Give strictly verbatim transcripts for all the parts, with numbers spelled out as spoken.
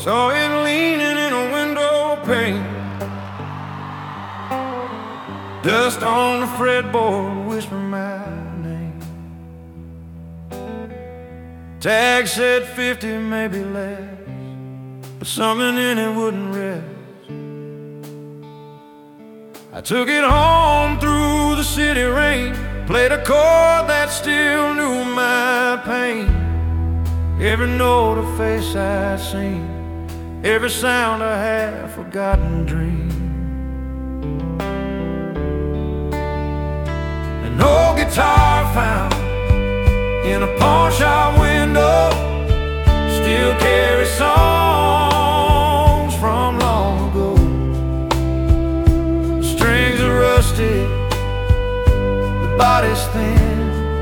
Saw it leaning in a window pane, dust on the fretboard, whisper my name. Tag said fifty, maybe less, but something in it wouldn't rest. I took it home through the city rain, played a chord that still knew my pain. Every note of face I'd seen, every sound I had forgotten dream. An old guitar found in a pawn shop window still carries songs from long ago. The strings are rusted, the body's thin,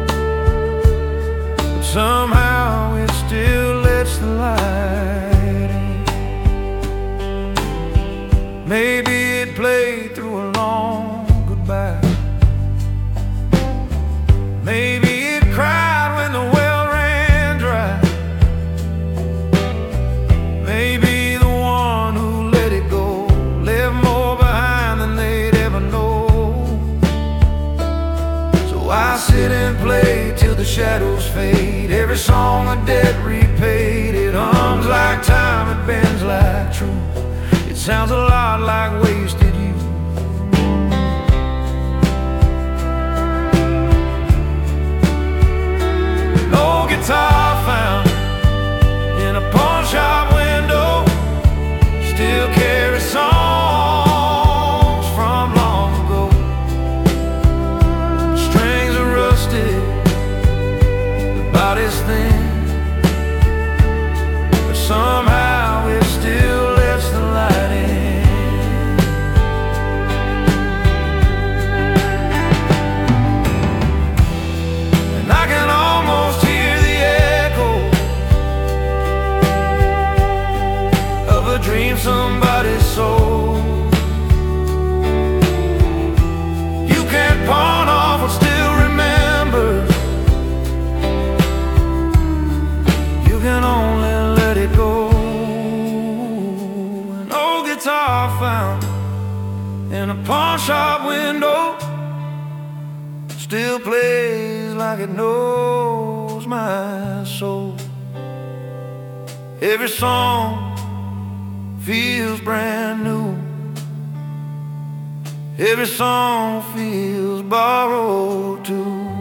but somehow it still lets the light in. Maybe it played through a long goodbye. Maybe it cried when the well ran dry. Maybe the one who let it go left more behind than they'd ever know. So I sit and play till the shadows fade, every song a debt repaid. It hums like time, it bends like truth, it sounds a lot like wasted youth. No guitar found in a pawn shop window still carries songs from long ago. Strings are rusted, the body's thin, but somehow it still lets the light in. And I can almost hear the echo of a dream somebody sold. You can't pawn off what still remembers, you can only let it go. An old guitar found in a pawn shop window still plays like it knows my soul. Every song feels brand new, every song feels borrowed too.